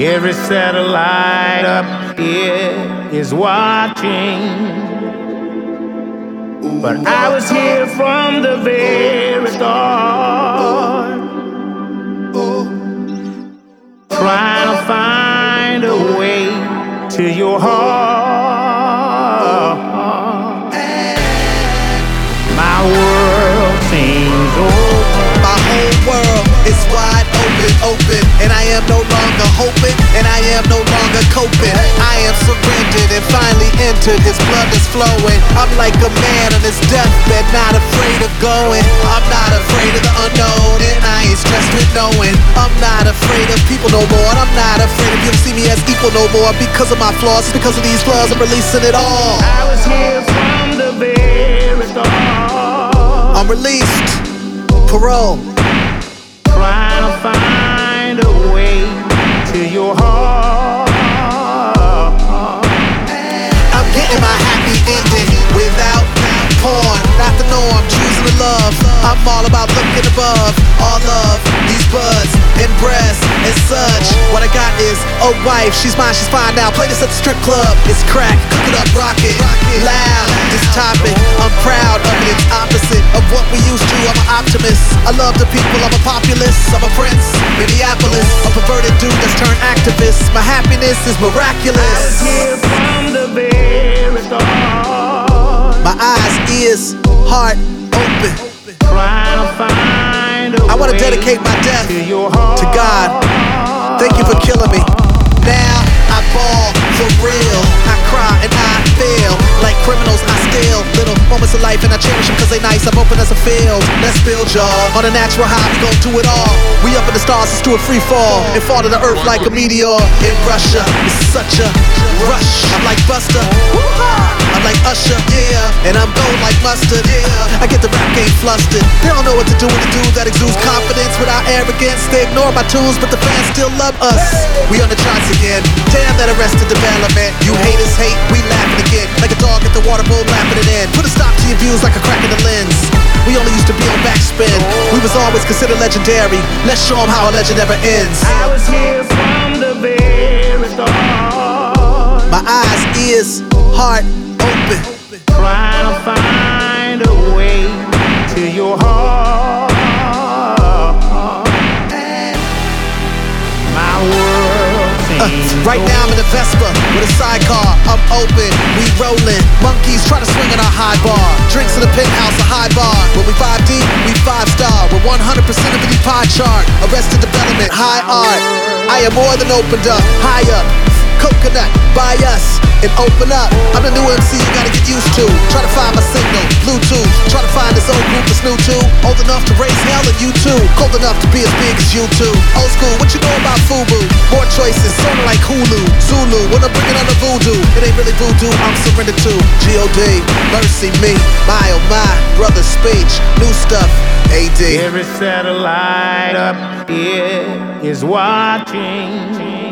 Every satellite up here is watching, but I was here from the very start, trying to find a way to your heart. My world seems open. My whole world is wide open, and I am no longer hoping, and I am no longer coping. I am surrendered and finally entered. His blood is flowing. I'm like a man on his deathbed, not afraid of going. I'm not afraid of the unknown, and I ain't stressed with knowing. I'm not afraid of people no more, and I'm not afraid of you to see me as equal no more. Because of my flaws, it's because of these flaws I'm releasing it all. I was here from the very start. I'm released, parole. Trying to find a way to your heart. I'm getting my happy ending without porn. Not the norm, choosing to love. I'm all about looking above. All love, these buds and breasts and such. What I got is a wife, she's mine, she's fine now. Play this at the strip club, it's crack, cook it up, rock it, loud. This topic, I'm proud of it. It's opposite of what we used to. I'm an optimist. I love the people, I'm a populist. I'm a prince, Minneapolis. A perverted dude that's turned activist. My happiness is miraculous. I was here from the very start. My eyes, ears, heart open. Trying to find a I want to way dedicate my death to your heart. to God. Thank you for killing me. Now I ball for real. I cry and I feel like criminals. I steal little moments of life and I cherish them cause they nice. I'm open as a field. Let's build, y'all. On a natural high, we gon' do it all. We up in the stars, let's do a free fall and fall to the earth like a meteor. In Russia, it's such a rush. I'm like Buster. I'm like Usher, yeah. And I'm gold like mustard, yeah. I get the rap game flustered. They don't know what to do with a dude that exudes confidence without arrogance. They ignore my tunes, but the fans still love us. We on the charts again. Damn that arrested development. You haters hate, we laughing again. Like a dog at the water bowl lapping it in. Put a stop to your views like a crack in the lens. We only used to be on backspin. We was always considered legendary. Let's show them how a legend never ends. I was here from the very start. My eyes, ears, heart open. Trying to find a way to your heart. My world seems Right now I'm in a Vespa with a sidecar. I'm open, we rollin'. Monkeys try to swing on our high bar. Drinks in the penthouse, a high bar. When we 5D, we 5-star. We're 100% of any pie chart. Arrested development, high art. I am more than opened up, high up. Coconut, buy us and open up. I'm the new MC you gotta get used to. Try to find my signal, Bluetooth. Try to find this old group that's new too. Old enough to raise hell and you too. Cold enough to be as big as you too. Old school, what you know about FUBU? More choices, sorta like Hulu. Zulu, when I'm bringing on the voodoo. It ain't really voodoo, I'm surrendered to G.O.D. Mercy me, my oh my. Brother speech, new stuff, AD. every satellite up here is watching.